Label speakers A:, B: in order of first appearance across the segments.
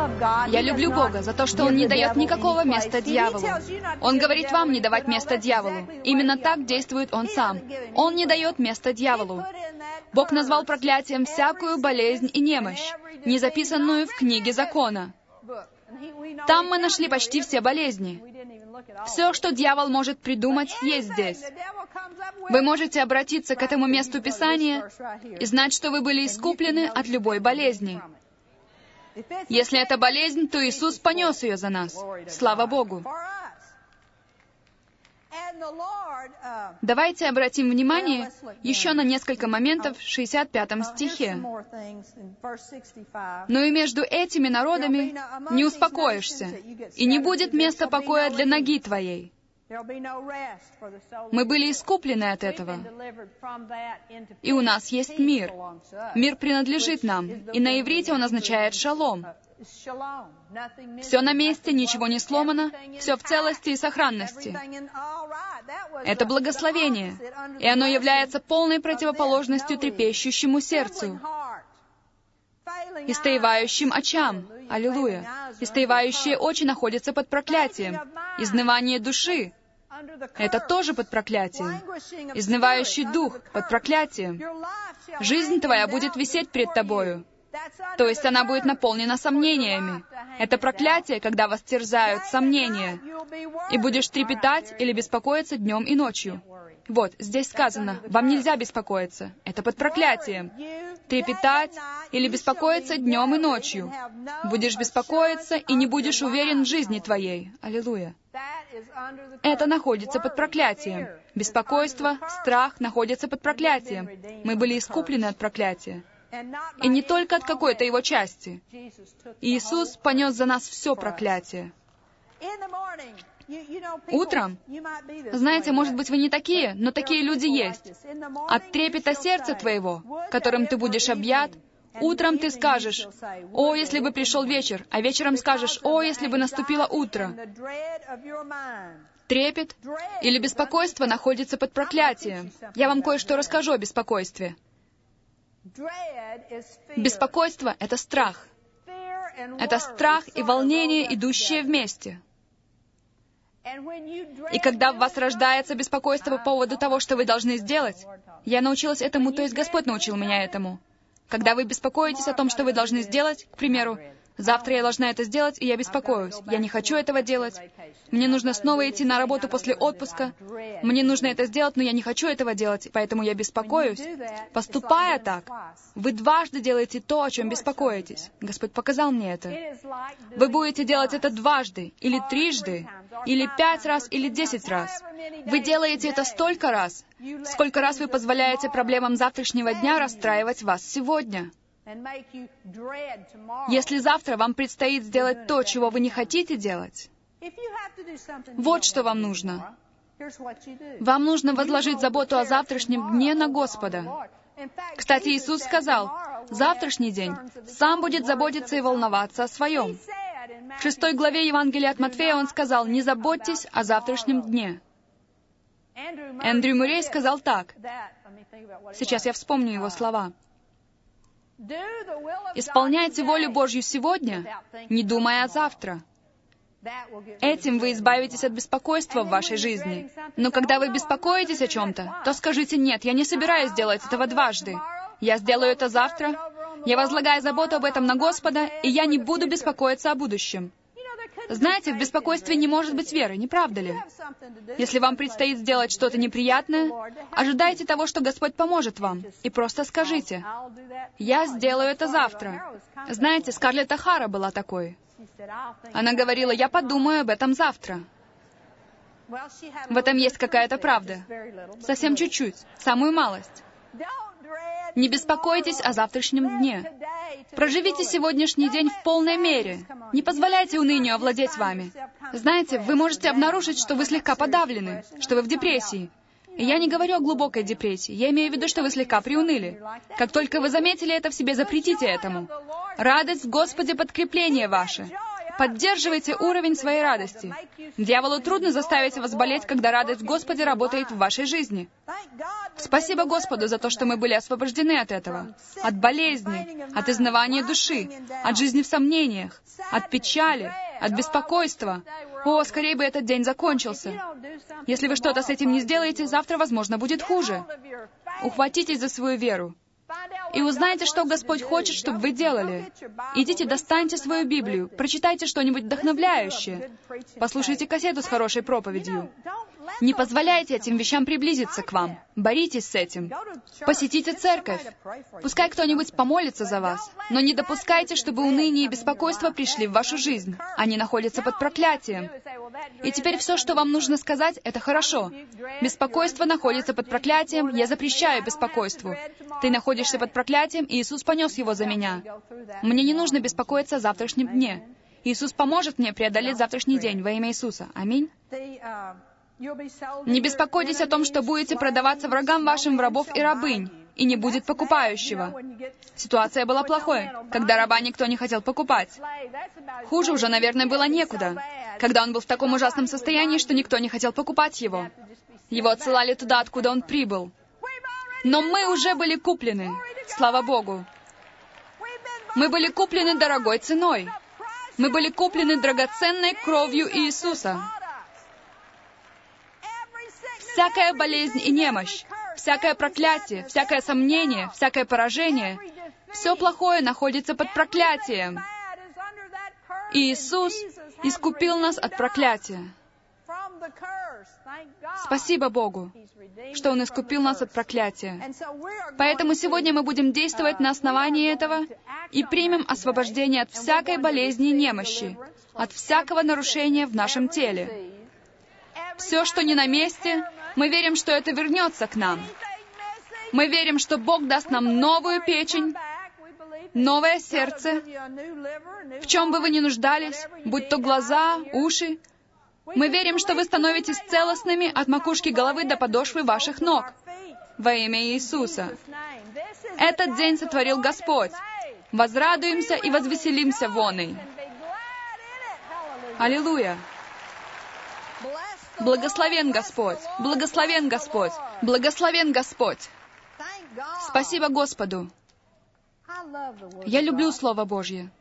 A: Я люблю Бога за то, что Он не дает никакого места дьяволу. Он говорит вам не давать места дьяволу. Именно так действует Он сам. Он не дает места дьяволу. Бог назвал проклятием всякую болезнь и немощь, не записанную в книге закона. Там мы нашли почти все болезни. Все, что дьявол может придумать, есть здесь. Вы можете обратиться к этому месту Писания и знать, что вы были искуплены от любой болезни. Если это болезнь, то Иисус понес ее за нас. Слава Богу! Давайте обратим внимание еще на несколько моментов в 65 стихе. «Но и между этими народами не успокоишься, и не будет места покоя для ноги твоей». Мы были искуплены от этого. И у нас есть мир. Мир принадлежит нам, и на иврите он означает «шалом». Все на месте, ничего не сломано, все в целости и сохранности. Это благословение, и оно является полной противоположностью трепещущему сердцу, истаивающим очам. Аллилуйя! Истаивающие очи находятся под проклятием. Изнывание души — это тоже под проклятием. Изнывающий дух — под проклятием. Жизнь твоя будет висеть пред тобою. То есть она будет наполнена сомнениями. Это проклятие, когда вас терзают сомнения. И будешь трепетать или беспокоиться днем и ночью. Вот, здесь сказано, вам нельзя беспокоиться. Это под проклятием. Трепетать или беспокоиться днем и ночью. Будешь беспокоиться и не будешь уверен в жизни твоей. Аллилуйя. Это находится под проклятием. Беспокойство, страх находятся под проклятием. Мы были искуплены от проклятия. И не только от какой-то его части. Иисус понес за нас все проклятие. Утром, знаете, может быть, вы не такие, но такие люди есть. От трепета сердца твоего, которым ты будешь объят, утром ты скажешь: «О, если бы пришел вечер», а вечером скажешь: «О, если бы наступило утро». Трепет или беспокойство находится под проклятием. Я вам кое-что расскажу о беспокойстве. Беспокойство — это страх. Это страх и волнение, идущие вместе. И когда в вас рождается беспокойство по поводу того, что вы должны сделать, я научилась этому, то есть Господь научил меня этому. Когда вы беспокоитесь о том, что вы должны сделать, к примеру, завтра я должна это сделать, и я беспокоюсь. Я не хочу этого делать. Мне нужно снова идти на работу после отпуска. Мне нужно это сделать, но я не хочу этого делать, поэтому я беспокоюсь. Поступая так, вы дважды делаете то, о чем беспокоитесь. Господь показал мне это. Вы будете делать это дважды, или трижды, или 5 раз, или 10 раз. Вы делаете это столько раз, сколько раз вы позволяете проблемам завтрашнего дня расстраивать вас сегодня. Если завтра вам предстоит сделать то, чего вы не хотите делать, вот что вам нужно. Вам нужно возложить заботу о завтрашнем дне на Господа. Кстати, Иисус сказал, завтрашний день сам будет заботиться и волноваться о своем. В 6 главе Евангелия от Матфея Он сказал: «Не заботьтесь о завтрашнем дне». Эндрю Муррей сказал так. Сейчас я вспомню его слова. «Исполняйте волю Божью сегодня, не думая о завтра». Этим вы избавитесь от беспокойства в вашей жизни. Но когда вы беспокоитесь о чем-то, то скажите: «Нет, я не собираюсь делать этого дважды. Я сделаю это завтра. Я возлагаю заботу об этом на Господа, и я не буду беспокоиться о будущем». Знаете, в беспокойстве не может быть веры, не правда ли? Если вам предстоит сделать что-то неприятное, ожидайте того, что Господь поможет вам, и просто скажите: «Я сделаю это завтра». Знаете, Скарлетт О'Хара была такой. Она говорила: «Я подумаю об этом завтра». В этом есть какая-то правда. Совсем чуть-чуть, самую малость. Не беспокойтесь о завтрашнем дне. Проживите сегодняшний день в полной мере. Не позволяйте унынию овладеть вами. Знаете, вы можете обнаружить, что вы слегка подавлены, что вы в депрессии. И я не говорю о глубокой депрессии. Я имею в виду, что вы слегка приуныли. Как только вы заметили это в себе, запретите этому. Радость в Господе — подкрепление ваше. Поддерживайте уровень своей радости. Дьяволу трудно заставить вас болеть, когда радость в Господе работает в вашей жизни. Спасибо Господу за то, что мы были освобождены от этого, от болезни, от изнывания души, от жизни в сомнениях, от печали, от беспокойства. О, скорее бы этот день закончился. Если вы что-то с этим не сделаете, завтра, возможно, будет хуже. Ухватитесь за свою веру. И узнайте, что Господь хочет, чтобы вы делали. Идите, достаньте свою Библию, прочитайте что-нибудь вдохновляющее, послушайте кассету с хорошей проповедью. Не позволяйте этим вещам приблизиться к вам. Боритесь с этим. Посетите церковь. Пускай кто-нибудь помолится за вас, но не допускайте, чтобы уныние и беспокойство пришли в вашу жизнь. Они находятся под проклятием. И теперь все, что вам нужно сказать, это хорошо. Беспокойство находится под проклятием, я запрещаю беспокойству. Ты находишься под проклятием, и Иисус понес его за меня. Мне не нужно беспокоиться о завтрашнем дне. Иисус поможет мне преодолеть завтрашний день во имя Иисуса. Аминь. Не беспокойтесь о том, что будете продаваться врагам вашим в рабов и рабынь, и не будет покупающего. Ситуация была плохой, когда раба никто не хотел покупать. Хуже уже, наверное, было некуда, когда он был в таком ужасном состоянии, что никто не хотел покупать его. Его отсылали туда, откуда он прибыл. Но мы уже были куплены, слава Богу. Мы были куплены дорогой ценой. Мы были куплены драгоценной кровью Иисуса. Всякая болезнь и немощь, всякое проклятие, всякое сомнение, всякое поражение, все плохое находится под проклятием. И Иисус искупил нас от проклятия. Спасибо Богу, что Он искупил нас от проклятия. Поэтому сегодня мы будем действовать на основании этого и примем освобождение от всякой болезни и немощи, от всякого нарушения в нашем теле. Все, что не на месте, мы верим, что это вернется к нам. Мы верим, что Бог даст нам новую печень, новое сердце, в чем бы вы ни нуждались, будь то глаза, уши. Мы верим, что вы становитесь целостными от макушки головы до подошвы ваших ног. Во имя Иисуса. Этот день сотворил Господь. Возрадуемся и возвеселимся воной. Аллилуйя! Благословен Господь! Благословен Господь! Благословен Господь! Спасибо Господу! Я люблю Слово Божье.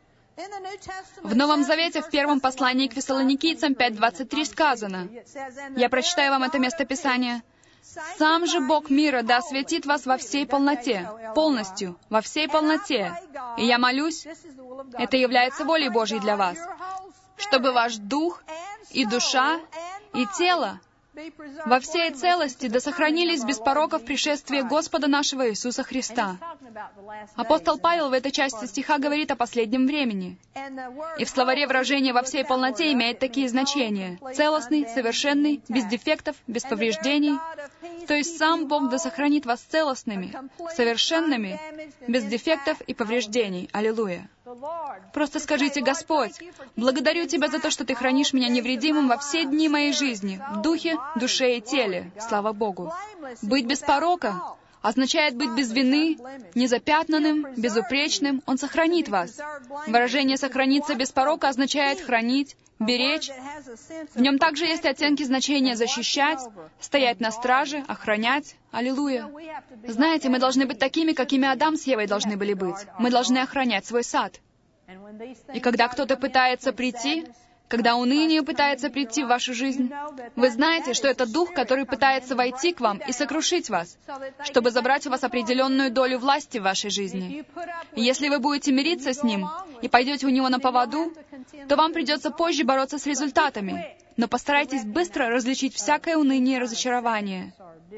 A: В Новом Завете, в первом послании к Фессалоникийцам 5:23 сказано, я прочитаю вам это местописание, «Сам же Бог мира да осветит вас во всей полноте, полностью, во всей полноте. И я молюсь, это является волей Божьей для вас, чтобы ваш дух и душа и тело во всей целости да сохранились без порока в пришествии Господа нашего Иисуса Христа». Апостол Павел в этой части стиха говорит о последнем времени. И в словаре выражение «во всей полноте» имеет такие значения: целостный, совершенный, без дефектов, без повреждений. То есть сам Бог да сохранит вас целостными, совершенными, без дефектов и повреждений. Аллилуйя! Просто скажите: «Господь, благодарю Тебя за то, что Ты хранишь меня невредимым во все дни моей жизни, в духе, душе и теле». Слава Богу! Быть без порока означает быть без вины, незапятнанным, безупречным. Он сохранит вас. Выражение «сохраниться без порока» означает хранить, беречь. В нем также есть оттенки значения «защищать», «стоять на страже», «охранять». Аллилуйя! Знаете, мы должны быть такими, какими Адам с Евой должны были быть. Мы должны охранять свой сад. И когда кто-то пытается прийти, когда уныние пытается прийти в вашу жизнь, вы знаете, что это дух, который пытается войти к вам и сокрушить вас, чтобы забрать у вас определенную долю власти в вашей жизни. И если вы будете мириться с ним и пойдете у него на поводу, то вам придется позже бороться с результатами. Но постарайтесь быстро различить всякое уныние и разочарование.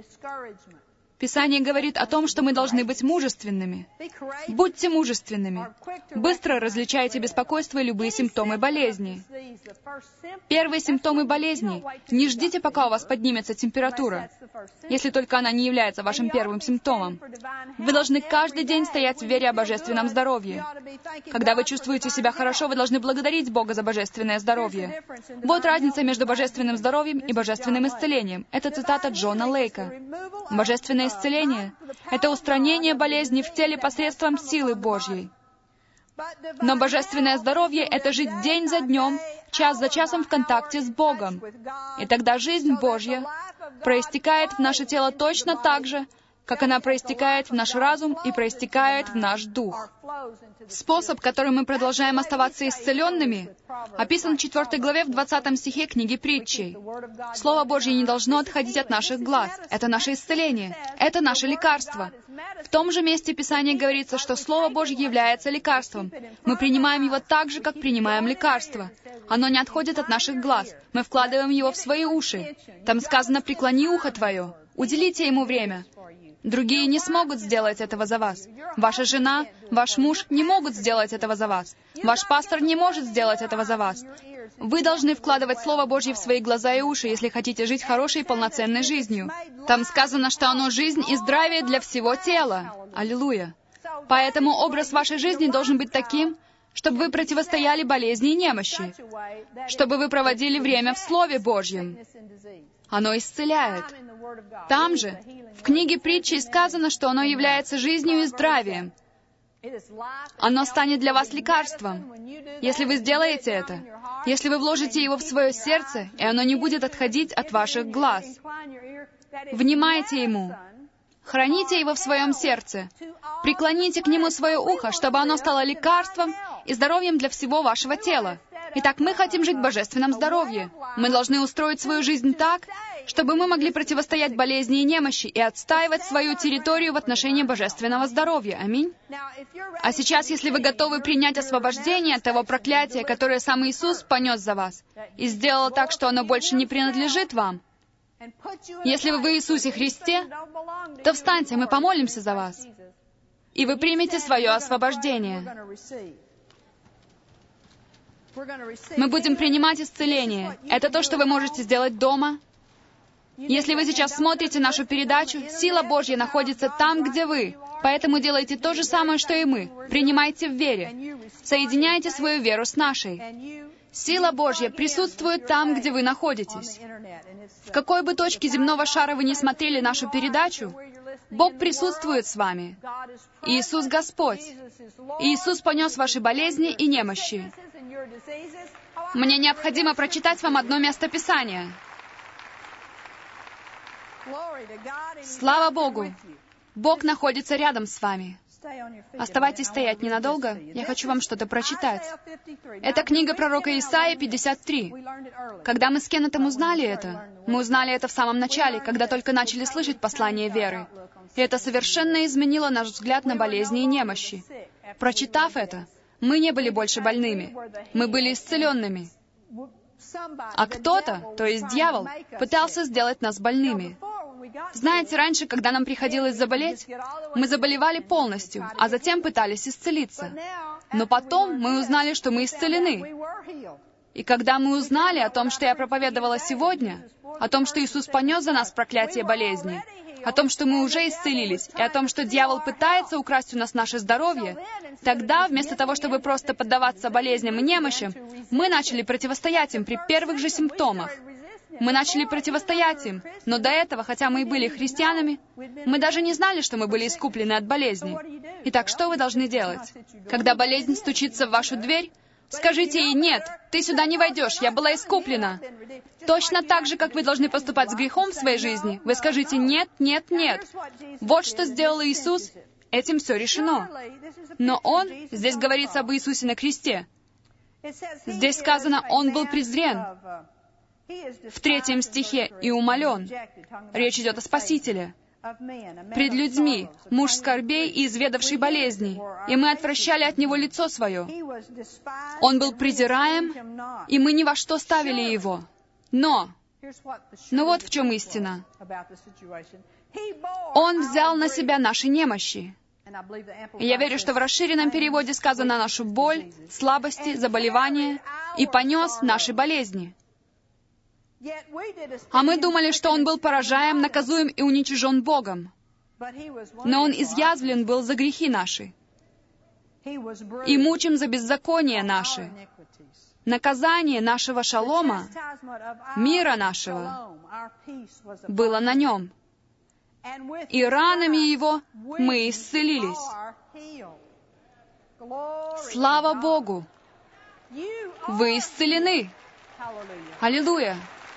A: Писание говорит о том, что мы должны быть мужественными. Будьте мужественными. Быстро различайте беспокойство и любые симптомы болезни. Первые симптомы болезни. Не ждите, пока у вас поднимется температура, если только она не является вашим первым симптомом. Вы должны каждый день стоять в вере о божественном здоровье. Когда вы чувствуете себя хорошо, вы должны благодарить Бога за божественное здоровье. Вот разница между божественным здоровьем и божественным исцелением. Это цитата Джона Лейка. Божественное исцеление — это устранение болезни в теле посредством силы Божьей. Но божественное здоровье — это жить день за днем, час за часом в контакте с Богом. И тогда жизнь Божья проистекает в наше тело точно так же, как она проистекает в наш разум и проистекает в наш дух. Способ, которым мы продолжаем оставаться исцеленными, описан в 4 главе в 20 стихе книги Притчей. Слово Божье не должно отходить от наших глаз. Это наше исцеление. Это наше лекарство. В том же месте Писания говорится, что Слово Божье является лекарством. Мы принимаем его так же, как принимаем лекарство. Оно не отходит от наших глаз. Мы вкладываем его в свои уши. Там сказано: «Преклони ухо твое». Уделите ему время. Другие не смогут сделать этого за вас. Ваша жена, ваш муж не могут сделать этого за вас. Ваш пастор не может сделать этого за вас. Вы должны вкладывать Слово Божье в свои глаза и уши, если хотите жить хорошей, полноценной жизнью. Там сказано, что оно жизнь и здравие для всего тела. Аллилуйя. Поэтому образ вашей жизни должен быть таким, чтобы вы противостояли болезни и немощи, чтобы вы проводили время в Слове Божьем. Оно исцеляет. Там же, в книге Притчи сказано, что оно является жизнью и здравием. Оно станет для вас лекарством. Если вы сделаете это, если вы вложите его в свое сердце, и оно не будет отходить от ваших глаз. Внимайте ему. Храните его в своем сердце. Преклоните к нему свое ухо, чтобы оно стало лекарством и здоровьем для всего вашего тела. Итак, мы хотим жить в божественном здоровье. Мы должны устроить свою жизнь так, чтобы мы могли противостоять болезни и немощи и отстаивать свою территорию в отношении божественного здоровья. Аминь. А сейчас, если вы готовы принять освобождение от того проклятия, которое сам Иисус понес за вас, и сделал так, что оно больше не принадлежит вам, если вы в Иисусе Христе, то встаньте, мы помолимся за вас, и вы примете свое освобождение. Мы будем принимать исцеление. Это то, что вы можете сделать дома. Если вы сейчас смотрите нашу передачу, сила Божья находится там, где вы. Поэтому делайте то же самое, что и мы. Принимайте в вере. Соединяйте свою веру с нашей. Сила Божья присутствует там, где вы находитесь. В какой бы точке земного шара вы ни смотрели нашу передачу, Бог присутствует с вами. Иисус Господь. Иисус понес ваши болезни и немощи. Мне необходимо прочитать вам одно место Писания. Слава Богу! Бог находится рядом с вами. Оставайтесь стоять ненадолго. Я хочу вам что-то прочитать. Это книга пророка Исаии, 53. Когда мы с Кеннетом узнали это, мы узнали это в самом начале, когда только начали слышать послание веры. И это совершенно изменило наш взгляд на болезни и немощи. Прочитав это, мы не были больше больными. Мы были исцеленными. А кто-то, то есть дьявол, пытался сделать нас больными. Знаете, раньше, когда нам приходилось заболеть, мы заболевали полностью, а затем пытались исцелиться. Но потом мы узнали, что мы исцелены. И когда мы узнали о том, что я проповедовала сегодня, о том, что Иисус понес за нас проклятие болезни, о том, что мы уже исцелились, и о том, что дьявол пытается украсть у нас наше здоровье, тогда, вместо того, чтобы просто поддаваться болезням и немощам, мы начали противостоять им при первых же симптомах. Мы начали противостоять им, но до этого, хотя мы и были христианами, мы даже не знали, что мы были искуплены от болезни. Итак, что вы должны делать? Когда болезнь стучится в вашу дверь, скажите ей: «Нет, ты сюда не войдешь, я была искуплена». Точно так же, как вы должны поступать с грехом в своей жизни, вы скажите: «Нет, нет, нет». Вот что сделал Иисус, этим все решено. Но Он, здесь говорится об Иисусе на кресте. Здесь сказано, Он был презрен. В 3 стихе «и умолен». Речь идет о Спасителе. Пред людьми, муж скорбей и изведавший болезней, и мы отвращали от Него лицо свое. Он был презираем, и мы ни во что ставили Его. Но вот в чем истина. Он взял на себя наши немощи. И я верю, что в расширенном переводе сказано нашу боль, слабости, заболевания, и понес наши болезни. А мы думали, что Он был поражаем, наказуем и уничижен Богом. Но Он изъязвлен был за грехи наши, и мучим за беззакония наши. Наказание нашего шалома, мира нашего, было на Нем, и ранами Его мы исцелились. Слава Богу! Вы исцелены! Аллилуйя!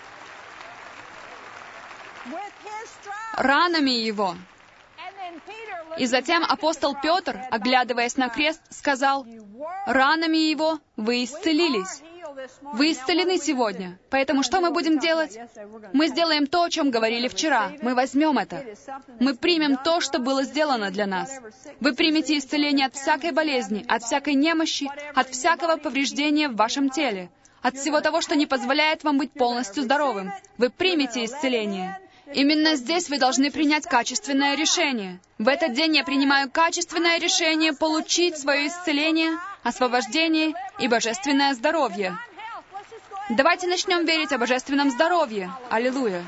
A: Ранами Его. И затем апостол Петр, оглядываясь на крест, сказал: «Ранами Его вы исцелились». Вы исцелены сегодня. Поэтому что мы будем делать? Мы сделаем то, о чем говорили вчера. Мы возьмем это. Мы примем то, что было сделано для нас. Вы примете исцеление от всякой болезни, от всякой немощи, от всякого повреждения в вашем теле, от всего того, что не позволяет вам быть полностью здоровым. Вы примете исцеление. Именно здесь вы должны принять качественное решение. В этот день я принимаю качественное решение получить свое исцеление, освобождение и божественное здоровье. Давайте начнем верить о божественном здоровье. Аллилуйя!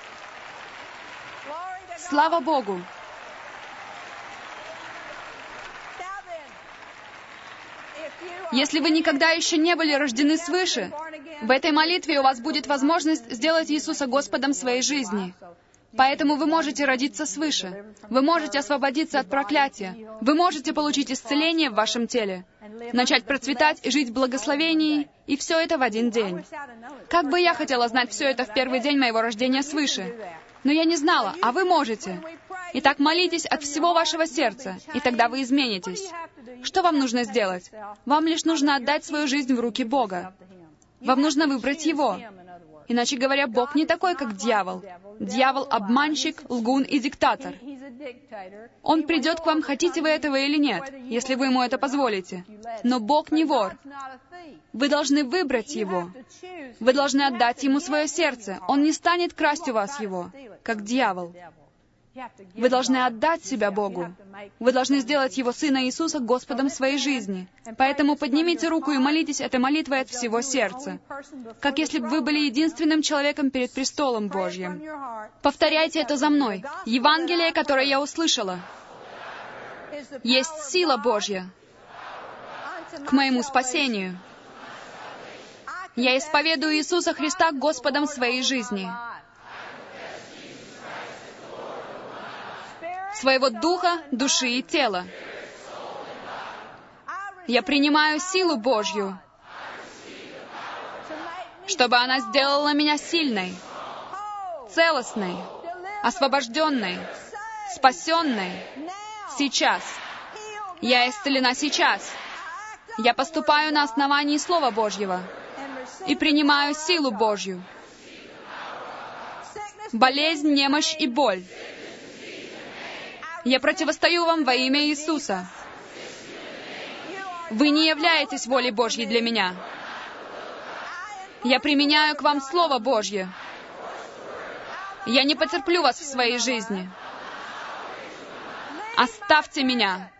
A: Слава Богу! Если вы никогда еще не были рождены свыше, в этой молитве у вас будет возможность сделать Иисуса Господом своей жизни. Поэтому вы можете родиться свыше. Вы можете освободиться от проклятия. Вы можете получить исцеление в вашем теле, начать процветать и жить в благословении, и все это в один день. Как бы я хотела знать все это в первый день моего рождения свыше. Но я не знала, а вы можете. Итак, молитесь от всего вашего сердца, и тогда вы изменитесь. Что вам нужно сделать? Вам лишь нужно отдать свою жизнь в руки Бога. Вам нужно выбрать Его. Иначе говоря, Бог не такой, как дьявол. Дьявол — обманщик, лгун и диктатор. Он придет к вам, хотите вы этого или нет, если вы ему это позволите. Но Бог не вор. Вы должны выбрать Его. Вы должны отдать Ему свое сердце. Он не станет красть у вас его, как дьявол. Вы должны отдать себя Богу. Вы должны сделать Его Сына Иисуса Господом своей жизни. Поэтому поднимите руку и молитесь этой молитвой от всего сердца, как если бы вы были единственным человеком перед престолом Божьим. Повторяйте это за мной. Евангелие, которое я услышала, есть сила Божья к моему спасению. Я исповедую Иисуса Христа Господом своей жизни, своего духа, души и тела. Я принимаю силу Божью, чтобы она сделала меня сильной, целостной, освобожденной, спасенной. Сейчас. Я исцелена сейчас. Я поступаю на основании Слова Божьего и принимаю силу Божью. Болезнь, немощь и боль. Я противостою вам во имя Иисуса. Вы не являетесь волей Божьей для меня. Я применяю к вам Слово Божье. Я не потерплю вас в своей жизни. Оставьте меня.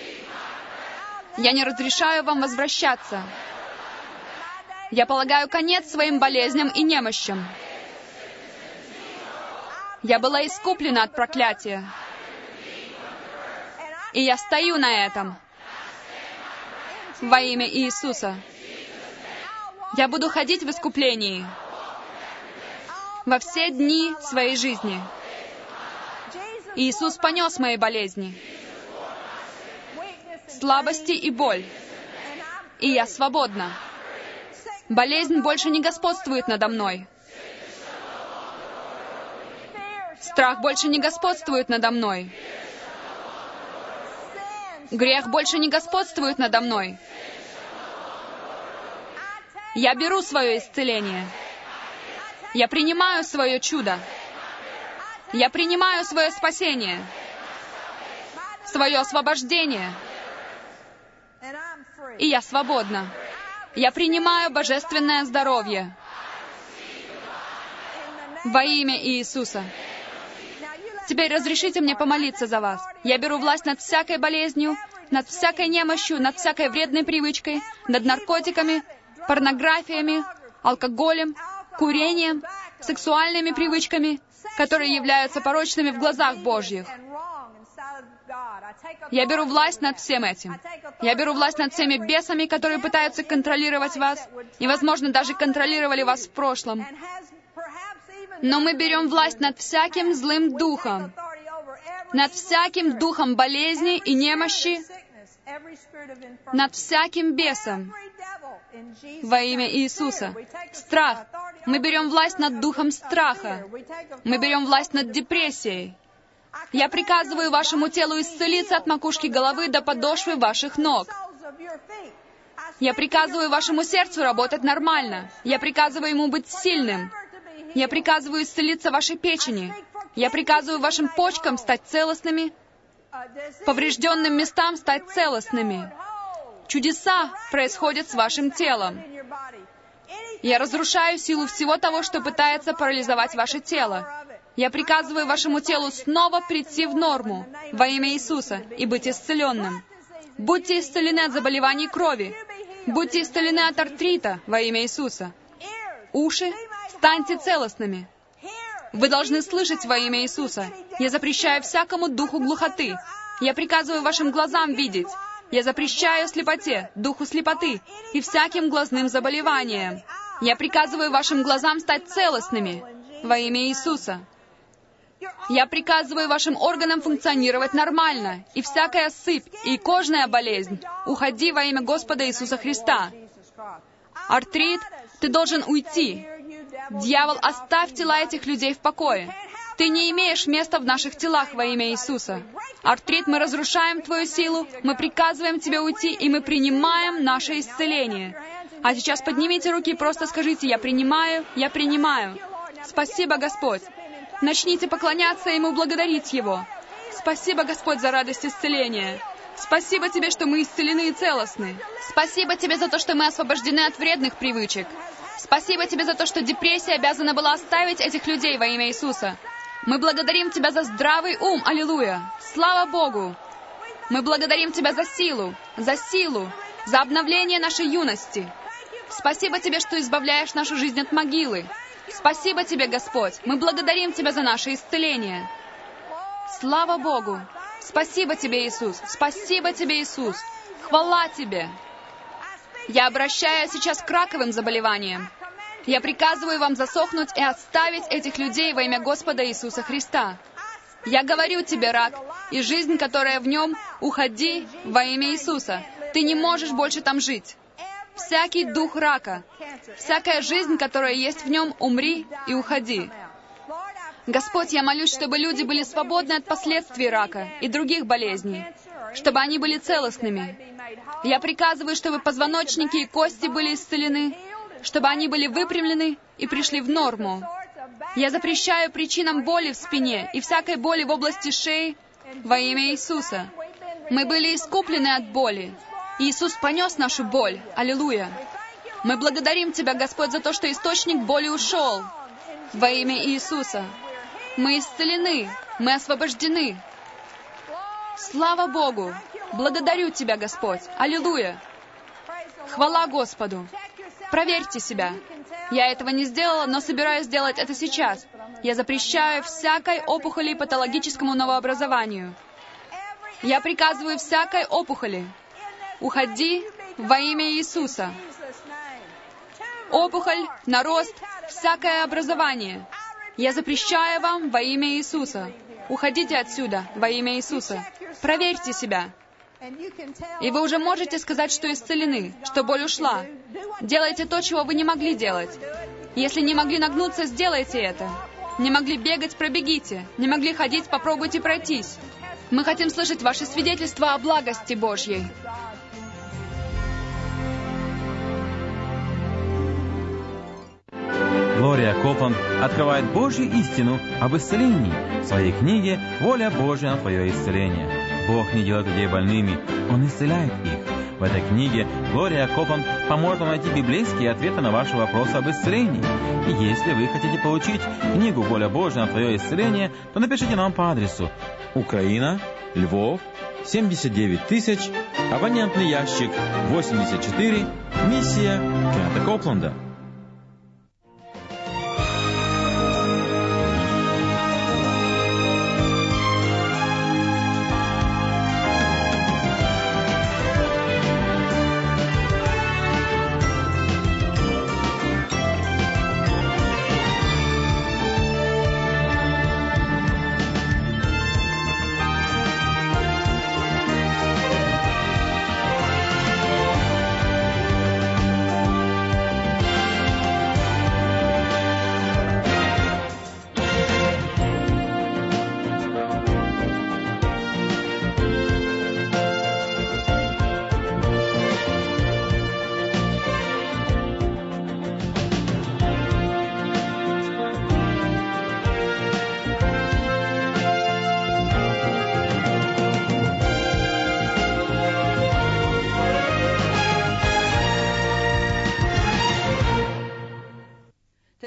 A: Я не разрешаю вам возвращаться. Я полагаю конец своим болезням и немощам. Я была искуплена от проклятия. И я стою на этом. Во имя Иисуса. Я буду ходить в искуплении во все дни своей жизни. Иисус понес мои болезни, слабости и боль. И я свободна. Болезнь больше не господствует надо мной. Страх больше не господствует надо мной. Грех больше не господствует надо мной. Я беру свое исцеление. Я принимаю свое чудо. Я принимаю свое спасение, свое освобождение. И я свободна. Я принимаю божественное здоровье во имя Иисуса. Теперь разрешите мне помолиться за вас. Я беру власть над всякой болезнью, над всякой немощью, над всякой вредной привычкой, над наркотиками, порнографиями, алкоголем, курением, сексуальными привычками, которые являются порочными в глазах Божьих. Я беру власть над всем этим. Я беру власть над всеми бесами, которые пытаются контролировать вас, и, возможно, даже контролировали вас в прошлом. Но мы берем власть над всяким злым духом, над всяким духом болезни и немощи, над всяким бесом во имя Иисуса. Страх. Мы берем власть над духом страха. Мы берем власть над депрессией. Я приказываю вашему телу исцелиться от макушки головы до подошвы ваших ног. Я приказываю вашему сердцу работать нормально. Я приказываю ему быть сильным. Я приказываю исцелиться вашей печени. Я приказываю вашим почкам стать целостными, поврежденным местам стать целостными. Чудеса происходят с вашим телом. Я разрушаю силу всего того, что пытается парализовать ваше тело. Я приказываю вашему телу снова прийти в норму во имя Иисуса и быть исцеленным. Будьте исцелены от заболеваний крови. Будьте исцелены от артрита во имя Иисуса. Уши, станьте целостными. Вы должны слышать во имя Иисуса. Я запрещаю всякому духу глухоты. Я приказываю вашим глазам видеть. Я запрещаю слепоте, духу слепоты и всяким глазным заболеваниям. Я приказываю вашим глазам стать целостными во имя Иисуса. Я приказываю вашим органам функционировать нормально, и всякая сыпь и кожная болезнь, уходи во имя Господа Иисуса Христа. Артрит, ты должен уйти. Дьявол, оставь тела этих людей в покое. Ты не имеешь места в наших телах во имя Иисуса. Артрит, мы разрушаем твою силу, мы приказываем тебе уйти, и мы принимаем наше исцеление. А сейчас поднимите руки и просто скажите: «Я принимаю, я принимаю». Спасибо, Господь. Начните поклоняться Ему, благодарить Его. Спасибо, Господь, за радость исцеления. Спасибо Тебе, что мы исцелены и целостны. Спасибо Тебе за то, что мы освобождены от вредных привычек. Спасибо Тебе за то, что депрессия обязана была оставить этих людей во имя Иисуса. Мы благодарим Тебя за здравый ум. Аллилуйя! Слава Богу! Мы благодарим Тебя за силу, за обновление нашей юности. Спасибо Тебе, что избавляешь нашу жизнь от могилы. Спасибо Тебе, Господь. Мы благодарим Тебя за наше исцеление. Слава Богу! Спасибо Тебе, Иисус! Спасибо Тебе, Иисус! Хвала Тебе! Я обращаюсь сейчас к раковым заболеваниям. Я приказываю вам засохнуть и оставить этих людей во имя Господа Иисуса Христа. Я говорю тебе, рак, и жизнь, которая в нем, уходи во имя Иисуса. Ты не можешь больше там жить. Всякий дух рака, всякая жизнь, которая есть в нем, умри и уходи. Господь, я молюсь, чтобы люди были свободны от последствий рака и других болезней, чтобы они были целостными. Я приказываю, чтобы позвоночники и кости были исцелены, чтобы они были выпрямлены и пришли в норму. Я запрещаю причинам боли в спине и всякой боли в области шеи во имя Иисуса. Мы были искуплены от боли. Иисус понес нашу боль. Аллилуйя! Мы благодарим Тебя, Господь, за то, что источник боли ушел во имя Иисуса. Мы исцелены, мы освобождены. Слава Богу! Благодарю Тебя, Господь! Аллилуйя! Хвала Господу! Проверьте себя. Я этого не сделала, но собираюсь сделать это сейчас. Я запрещаю всякой опухоли и патологическому новообразованию. Я приказываю всякой опухоли: уходи во имя Иисуса. Опухоль, нарост, всякое образование. Я запрещаю вам во имя Иисуса. Уходите отсюда во имя Иисуса. Проверьте себя. И вы уже можете сказать, что исцелены, что боль ушла. Делайте то, чего вы не могли делать. Если не могли нагнуться, сделайте это. Не могли бегать, пробегите. Не могли ходить, попробуйте пройтись. Мы хотим слышать ваши свидетельства о благости Божьей.
B: Глория Копланд открывает Божью истину об исцелении в своей книге «Воля Божья на твое исцеление». Бог не делает людей больными, Он исцеляет их. В этой книге Глория Копланд поможет вам найти библейские ответы на ваши вопросы об исцелении. И если вы хотите получить книгу «Воля Божья на твое исцеление», то напишите нам по адресу: Украина, Львов, 79000, абонентный ящик 84, миссия Кеннета Копланда.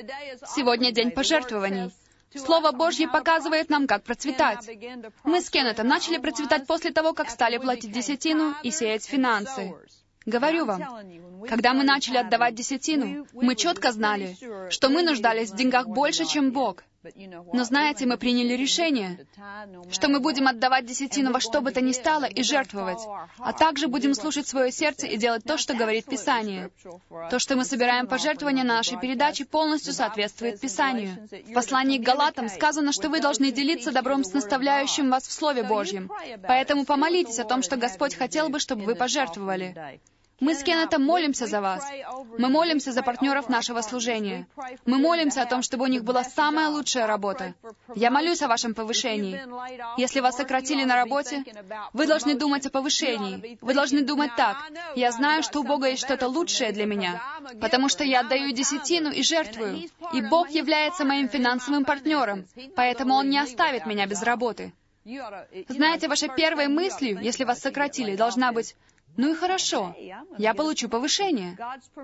A: Сегодня день пожертвований. Слово Божье показывает нам, как процветать. Мы с Кеннетом начали процветать после того, как стали платить десятину и сеять финансы. Говорю вам, когда мы начали отдавать десятину, мы четко знали, что мы нуждались в деньгах больше, чем Бог. Но знаете, мы приняли решение, что мы будем отдавать десятину во что бы то ни стало и жертвовать, а также будем слушать свое сердце и делать то, что говорит Писание. То, что мы собираем пожертвования на нашей передаче, полностью соответствует Писанию. В послании к Галатам сказано, что вы должны делиться добром с наставляющим вас в Слове Божьем. Поэтому помолитесь о том, что Господь хотел бы, чтобы вы пожертвовали. Мы с Кеннетом молимся за вас. Мы молимся за партнеров нашего служения. Мы молимся о том, чтобы у них была самая лучшая работа. Я молюсь о вашем повышении. Если вас сократили на работе, вы должны думать о повышении. Вы должны думать так: я знаю, что у Бога есть что-то лучшее для меня, потому что я отдаю десятину и жертвую, и Бог является моим финансовым партнером, поэтому Он не оставит меня без работы. Знаете, вашей первой мыслью, если вас сократили, должна быть: ну и хорошо, я получу повышение.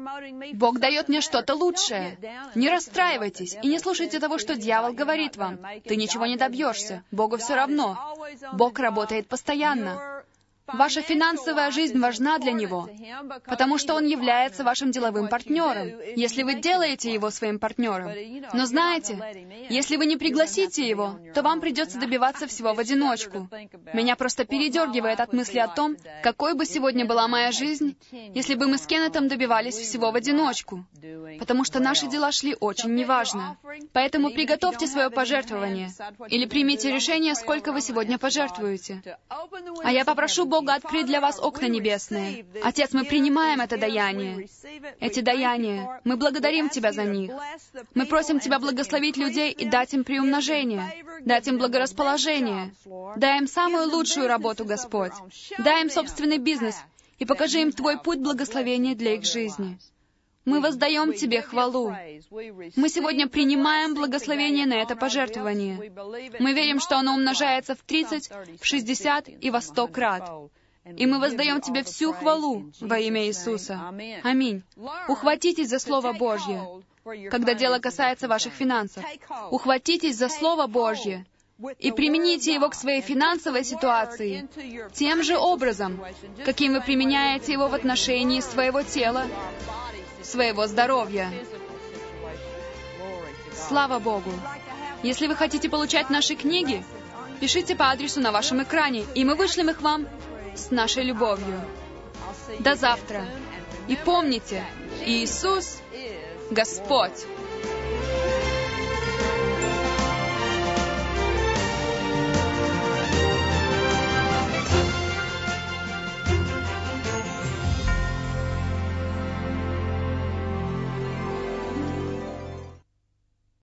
A: Бог дает мне что-то лучшее. Не расстраивайтесь и не слушайте того, что дьявол говорит вам. Ты ничего не добьешься. Богу все равно. Бог работает постоянно. Ваша финансовая жизнь важна для Него, потому что Он является вашим деловым партнером, если вы делаете Его своим партнером. Но знаете, если вы не пригласите Его, то вам придется добиваться всего в одиночку. Меня просто передергивает от мысли о том, какой бы сегодня была моя жизнь, если бы мы с Кеннетом добивались всего в одиночку, потому что наши дела шли очень неважно. Поэтому приготовьте свое пожертвование, или примите решение, сколько вы сегодня пожертвуете. А я попрошу Бога открыть для вас окна небесные. Отец, мы принимаем это даяние. Эти даяния. Мы благодарим Тебя за них. Мы просим Тебя благословить людей и дать им приумножение, дать им благорасположение. Дай им самую лучшую работу, Господь. Дай им собственный бизнес и покажи им Твой путь благословения для их жизни. Мы воздаем Тебе хвалу. Мы сегодня принимаем благословение на это пожертвование. Мы верим, что оно умножается в 30, в 60 и во 100 крат. И мы воздаем Тебе всю хвалу во имя Иисуса. Аминь. Ухватитесь за Слово Божье, когда дело касается ваших финансов. Ухватитесь за Слово Божье и примените его к своей финансовой ситуации тем же образом, каким вы применяете его в отношении своего тела, своего здоровья. Слава Богу! Если вы хотите получать наши книги, пишите по адресу на вашем экране, и мы вышлем их вам с нашей любовью. До завтра! И помните, Иисус — Господь!